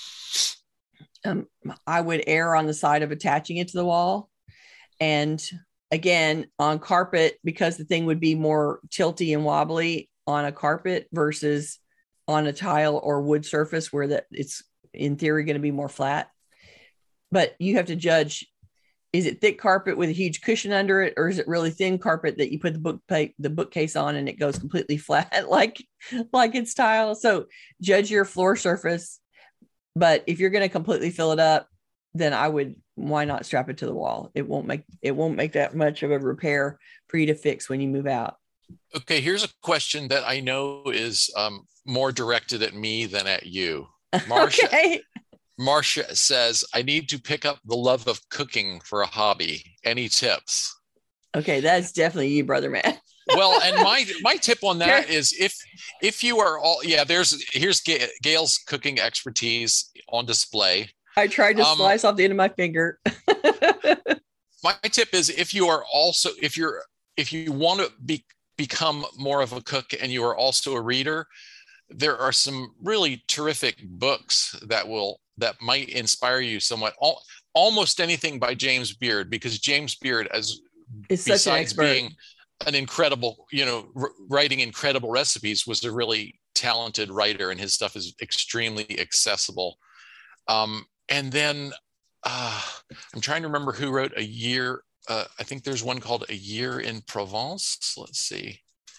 um, I would err on the side of attaching it to the wall. And again, on carpet, because the thing would be more tilty and wobbly on a carpet versus on a tile or wood surface where that it's in theory going to be more flat. But you have to judge, is it thick carpet with a huge cushion under it, or is it really thin carpet that you put the book the bookcase on and it goes completely flat like like it's tile? So judge your floor surface. But if you're going to completely fill it up, then I would, why not strap it to the wall? It won't make it won't make that much of a repair for you to fix when you move out. Okay, here's a question that I know is um, more directed at me than at you. Marcia, okay. Marcia says, I need to pick up the love of cooking for a hobby. Any tips? Okay, that's definitely you, brother man. Well, and my my tip on that is if if you are all, yeah, there's here's Gail's cooking expertise on display. I tried to um, slice off the end of my finger. My tip is if you are also, if you're, if you want to be become more of a cook and you are also a reader, there are some really terrific books that will that might inspire you somewhat. Al- almost anything by James Beard, because James Beard, as is besides such an expert. being an incredible, you know, r- writing incredible recipes, was a really talented writer, and his stuff is extremely accessible. Um, and then uh, I'm trying to remember who wrote A Year. Uh, I think there's one called A Year in Provence. Let's see.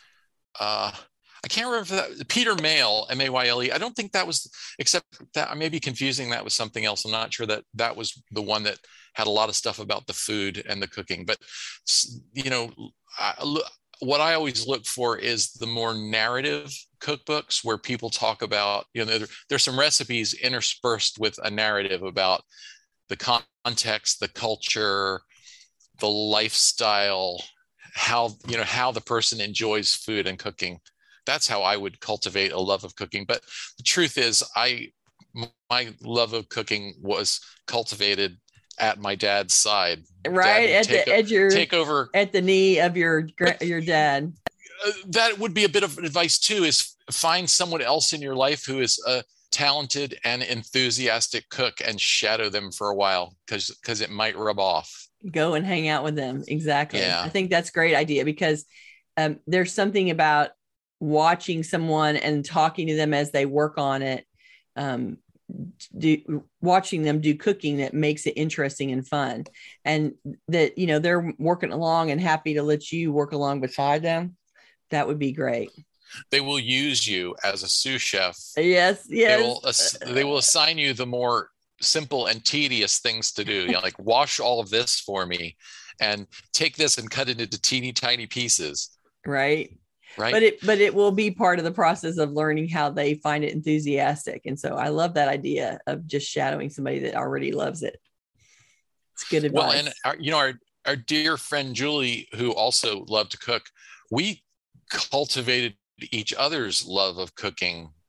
Uh, I can't remember that. Peter Mayle, M A Y L E. I don't think that was, except that I may be confusing that with something else. I'm not sure that that was the one that had a lot of stuff about the food and the cooking. But, you know, I, what I always look for is the more narrative cookbooks where people talk about, you know, there, there's some recipes interspersed with a narrative about the context, the culture, the lifestyle, how, you know, how the person enjoys food and cooking. That's how I would cultivate a love of cooking. But the truth is, I, my love of cooking was cultivated at my dad's side. Right. Dad at the edge, your take over at the knee of your, your dad. That would be a bit of advice too, is find someone else in your life who is a talented and enthusiastic cook and shadow them for a while, because because it might rub off. Go and hang out with them. Exactly. Yeah. I think that's a great idea, because um, there's something about watching someone and talking to them as they work on it, um, do, watching them do cooking, that makes it interesting and fun. And that, you know, they're working along and happy to let you work along beside them. That would be great. They will use you as a sous chef. Yes, yes. They will, ass- they will assign you the more simple and tedious things to do. You know, like wash all of this for me and take this and cut it into teeny tiny pieces. Right. Right. But it but it will be part of the process of learning how they find it enthusiastic. And so I love that idea of just shadowing somebody that already loves it. It's good advice. Well, and our, you know, our, our dear friend Julie, who also loved to cook, we cultivated each other's love of cooking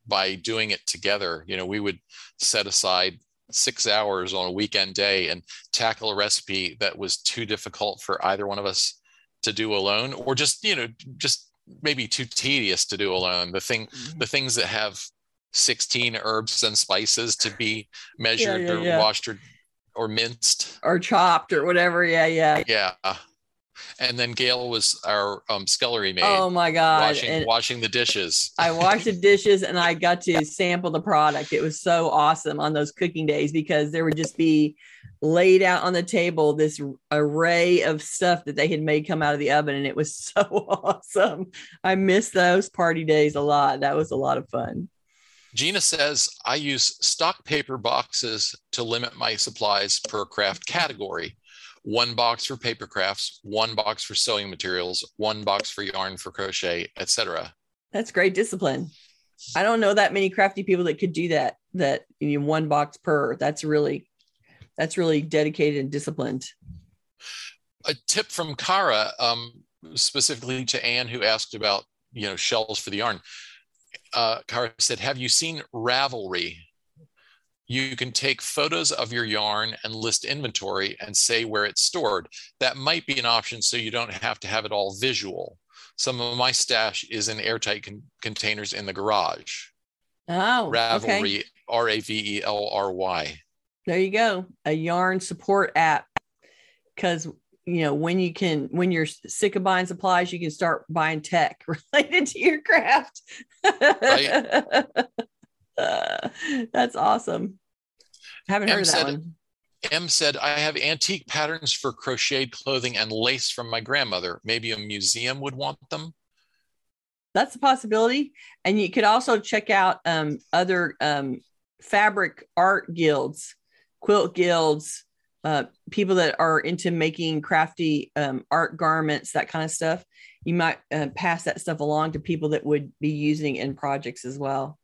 by doing it together. You know, we would set aside six hours on a weekend day and tackle a recipe that was too difficult for either one of us to do alone, or just, you know, just maybe too tedious to do alone. The thing, mm-hmm. the things that have sixteen herbs and spices to be measured yeah, yeah, or yeah. washed or, or minced or chopped or whatever. Yeah. Yeah. Yeah. And then Gail was our um, scullery maid. Oh my God. Washing, washing the dishes. I washed the dishes and I got to sample the product. It was so awesome on those cooking days because there would just be laid out on the table this array of stuff that they had made come out of the oven. And it was so awesome. I miss those party days a lot. That was a lot of fun. Gina says, I use stock paper boxes to limit my supplies per craft category. One box for paper crafts, one box for sewing materials, one box for yarn for crochet, et cetera. That's great discipline. I don't know that many crafty people that could do that, that you know, one box per. That's really, that's really dedicated and disciplined. A tip from Cara, um, specifically to Anne, who asked about, you know, shells for the yarn. Uh, Cara said, have you seen Ravelry? You can take photos of your yarn and list inventory and say where it's stored. That might be an option so you don't have to have it all visual. Some of my stash is in airtight con- containers in the garage. Oh, Ravelry, okay. R A V E L R Y. There you go. A yarn support app. Because, you know, when you can, when you're sick of buying supplies, you can start buying tech related to your craft. Right. Uh, that's awesome. Haven't heard M of that said, one. M said, I have antique patterns for crocheted clothing and lace from my grandmother. Maybe a museum would want them. That's a possibility. And you could also check out um, other um, fabric art guilds, quilt guilds, uh, people that are into making crafty um, art garments, that kind of stuff. You might uh, pass that stuff along to people that would be using in projects as well.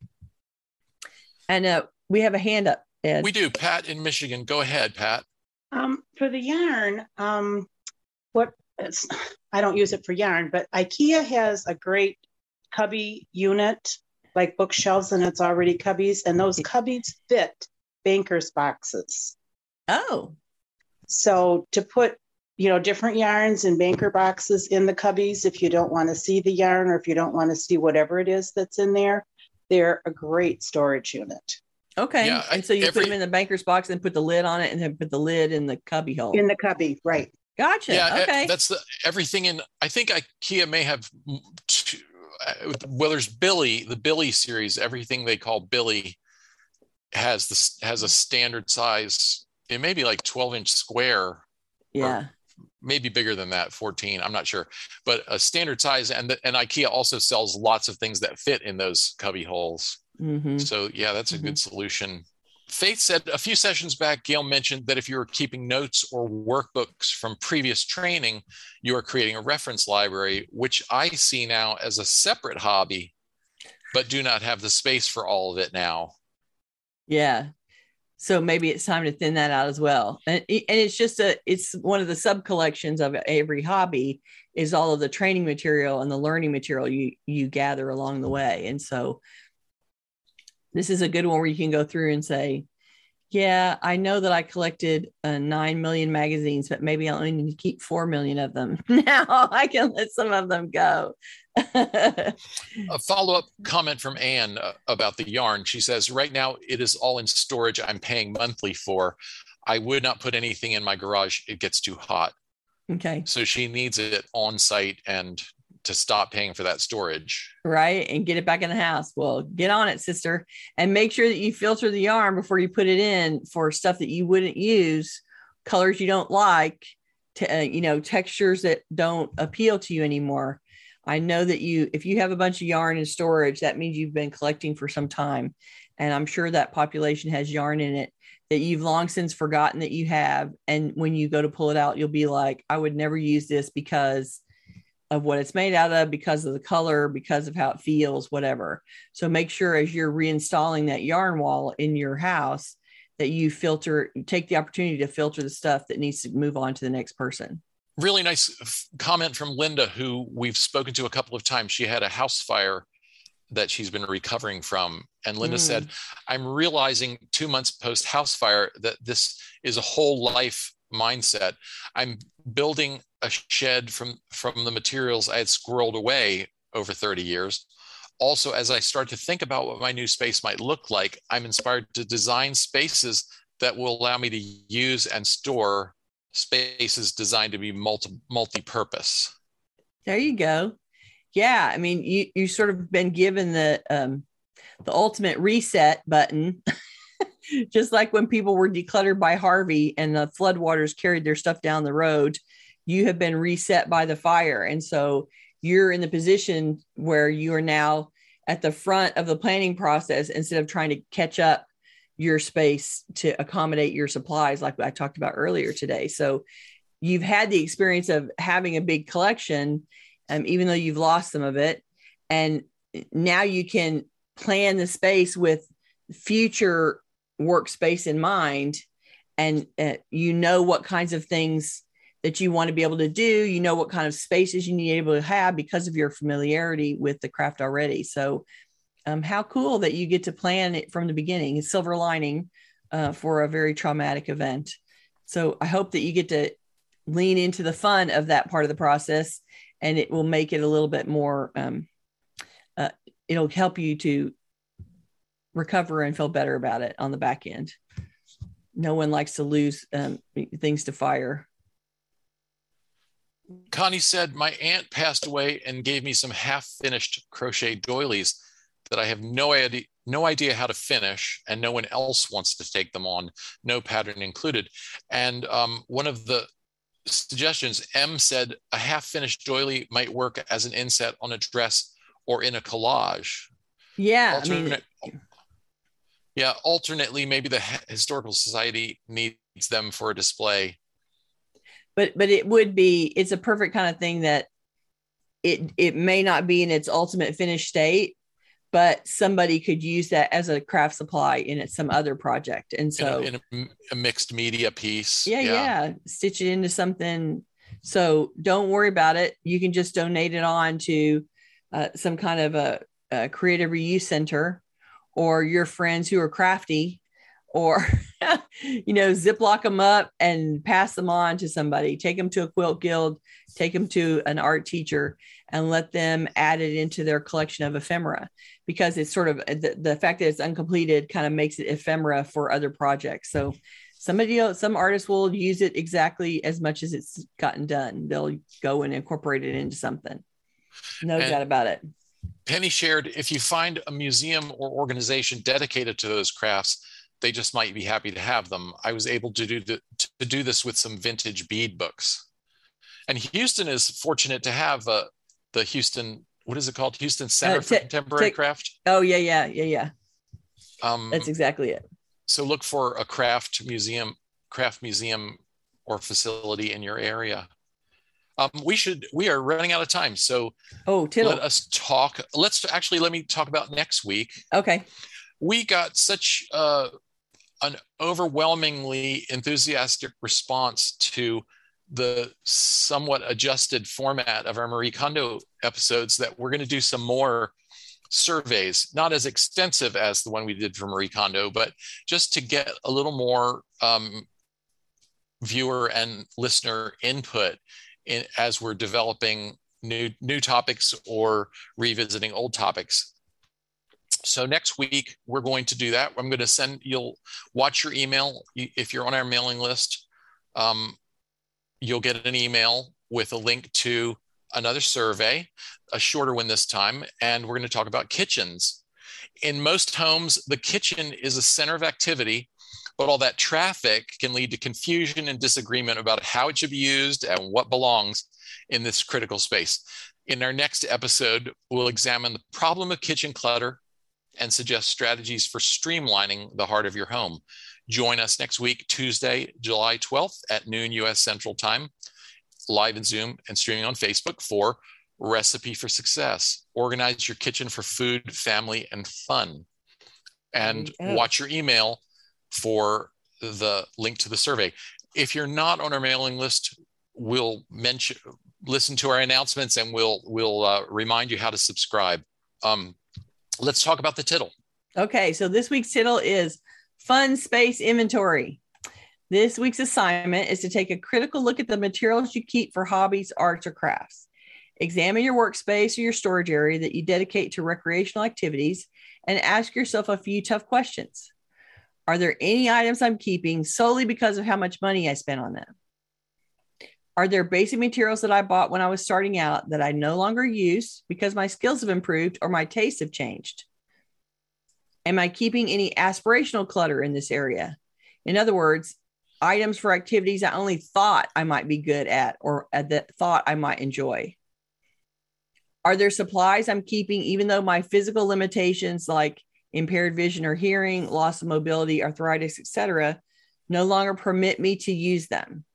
And uh, we have a hand up, Ed. We do. Pat in Michigan. Go ahead, Pat. Um, for the yarn, um, what is, I don't use it for yarn, but IKEA has a great cubby unit, like bookshelves, and it's already cubbies, and those cubbies fit banker's boxes. Oh. So to put, you know, different yarns in banker boxes in the cubbies, if you don't want to see the yarn or if you don't want to see whatever it is that's in there, they're a great storage unit. Okay. Yeah, and so you every, put them in the banker's box and put the lid on it and then put the lid in the cubby hole. In the cubby, right. Gotcha. Yeah, okay. That's the everything in, I think IKEA may have, two, well, there's Billy, the Billy series, everything they call Billy has this has a standard size. It may be like twelve inch square. Yeah. Maybe bigger than that, fourteen, I'm not sure, but a standard size. And, the, and IKEA also sells lots of things that fit in those cubby holes. Mm-hmm. So yeah, that's a mm-hmm. good solution. Faith said a few sessions back, Gail mentioned that if you were keeping notes or workbooks from previous training, you are creating a reference library, which I see now as a separate hobby, but do not have the space for all of it now. Yeah. So maybe it's time to thin that out as well. And, and it's just a, it's one of the sub collections of every hobby is all of the training material and the learning material you, you gather along the way. And so this is a good one where you can go through and say, yeah, I know that I collected uh, nine million magazines, but maybe I only need to keep four million of them. Now I can let some of them go. A follow-up comment from Anne uh, about the yarn. She says, right now it is all in storage I'm paying monthly for. I would not put anything in my garage. It gets too hot. Okay. So she needs it on site and to stop paying for that storage. Right. And get it back in the house. Well, get on it, sister. And make sure that you filter the yarn before you put it in for stuff that you wouldn't use, colors you don't like, to, uh, you know, textures that don't appeal to you anymore. I know that you, if you have a bunch of yarn in storage, that means you've been collecting for some time. And I'm sure that population has yarn in it that you've long since forgotten that you have. And when you go to pull it out, you'll be like, I would never use this because of what it's made out of, because of the color, because of how it feels, whatever. So make sure as you're reinstalling that yarn wall in your house that you filter, take the opportunity to filter the stuff that needs to move on to the next person. Really nice comment from Linda, who we've spoken to a couple of times. She had a house fire that she's been recovering from. And Linda Mm. said, I'm realizing two months post house fire that this is a whole life mindset. I'm building a shed from, from the materials I had squirreled away over thirty years. Also, as I start to think about what my new space might look like, I'm inspired to design spaces that will allow me to use and store spaces designed to be multi, multi-purpose. There you go. Yeah, I mean, you you sort of been given the um, the ultimate reset button, just like when people were decluttered by Harvey and the floodwaters carried their stuff down the road. You have been reset by the fire, and so you're in the position where you are now at the front of the planning process instead of trying to catch up your space to accommodate your supplies, like I talked about earlier today. So you've had the experience of having a big collection, um, even though you've lost some of it. And now you can plan the space with future workspace in mind. And uh, you know what kinds of things that you want to be able to do. You know what kind of spaces you need to be able to have because of your familiarity with the craft already. So um, how cool that you get to plan it from the beginning. It's silver lining uh, for a very traumatic event. So I hope that you get to lean into the fun of that part of the process, and it will make it a little bit more, um, uh, it'll help you to recover and feel better about it on the back end. No one likes to lose um, things to fire. Connie said, my aunt passed away and gave me some half-finished crochet doilies that I have no idea, no idea how to finish, and no one else wants to take them on, no pattern included. And um, one of the suggestions, M said, a half-finished doily might work as an inset on a dress or in a collage. Yeah, Alternate, I mean, yeah, alternately, maybe the Historical Society needs them for a display. but but it would be, it's a perfect kind of thing that it it may not be in its ultimate finished state, but somebody could use that as a craft supply in some other project. And so in a, in a, a mixed media piece. Yeah, yeah, yeah, stitch it into something. So don't worry about it. You can just donate it on to uh, some kind of a, a creative reuse center, or your friends who are crafty, or, you know, Ziploc them up and pass them on to somebody. Take them to a quilt guild, take them to an art teacher, and let them add it into their collection of ephemera, because it's sort of the, the fact that it's uncompleted kind of makes it ephemera for other projects. So somebody else, some artists will use it exactly as much as it's gotten done. They'll go and incorporate it into something. No and doubt about it. Penny shared, if you find a museum or organization dedicated to those crafts, they just might be happy to have them. I was able to do the, to do this with some vintage bead books. And Houston is fortunate to have uh, the Houston, what is it called? Houston Center Uh, for t- Contemporary t- Craft. Oh, yeah, yeah, yeah, yeah. Um, That's exactly it. So look for a craft museum, craft museum or facility in your area. Um, we should, we are running out of time. So Oh, tittle. let us talk. Let's actually, let me talk about next week. Okay. We got such uh, an overwhelmingly enthusiastic response to the somewhat adjusted format of our Marie Kondo episodes that we're going to do some more surveys, not as extensive as the one we did for Marie Kondo, but just to get a little more um, viewer and listener input in, as we're developing new, new topics or revisiting old topics. So next week, we're going to do that. I'm going to send, you'll watch your email. If you're on our mailing list, um, you'll get an email with a link to another survey, a shorter one this time, and we're going to talk about kitchens. In most homes, the kitchen is a center of activity, but all that traffic can lead to confusion and disagreement about how it should be used and what belongs in this critical space. In our next episode, we'll examine the problem of kitchen clutter and suggest strategies for streamlining the heart of your home. Join us next week, Tuesday, July twelfth at noon U S Central Time, live in Zoom and streaming on Facebook for Recipe for Success. Organize your kitchen for food, family, and fun. And Yeah. watch your email for the link to the survey. If you're not on our mailing list, we'll mention, listen to our announcements, and we'll we'll uh, remind you how to subscribe. Um, let's talk about the tittle. Okay, so this week's tittle is Fun Space Inventory. This week's assignment is to take a critical look at the materials you keep for hobbies, arts, or crafts. Examine your workspace or your storage area that you dedicate to recreational activities and ask yourself a few tough questions. Are there any items I'm keeping solely because of how much money I spent on them? Are there basic materials that I bought when I was starting out that I no longer use because my skills have improved or my tastes have changed? Am I keeping any aspirational clutter in this area? In other words, items for activities I only thought I might be good at or that thought I might enjoy. Are there supplies I'm keeping even though my physical limitations like impaired vision or hearing, loss of mobility, arthritis, et cetera, no longer permit me to use them?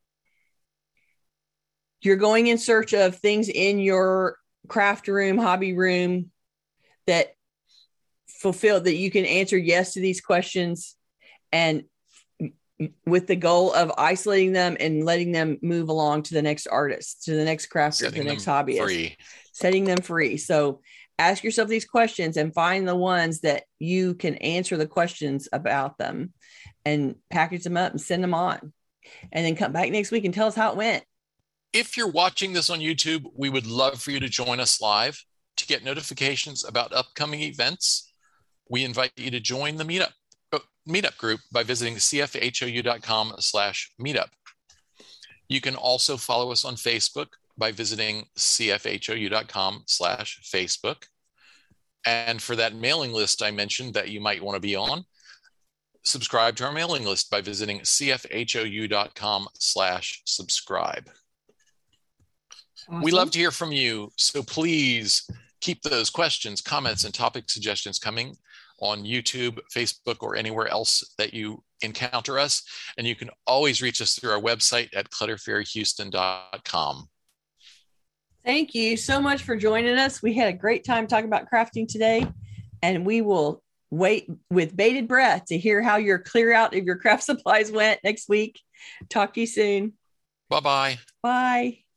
You're going in search of things in your craft room, hobby room that fulfill that you can answer yes to these questions, and with the goal of isolating them and letting them move along to the next artist, to the next crafter, to the next hobbyist, free. setting them free. So ask yourself these questions and find the ones that you can answer the questions about them and package them up and send them on. And then come back next week and tell us how it went. If you're watching this on YouTube, we would love for you to join us live. To get notifications about upcoming events, we invite you to join the meetup meetup group by visiting cfhou.com slash meetup. You can also follow us on Facebook by visiting cfhou.com slash Facebook. And for that mailing list I mentioned that you might want to be on, subscribe to our mailing list by visiting cfhou.com slash subscribe. Awesome. We love to hear from you, so please keep those questions, comments, and topic suggestions coming on YouTube, Facebook, or anywhere else that you encounter us. And you can always reach us through our website at clutter fairy houston dot com. Thank you so much for joining us. We had a great time talking about crafting today, and we will wait with bated breath to hear how your clear out of your craft supplies went next week. Talk to you soon. Bye-bye. Bye.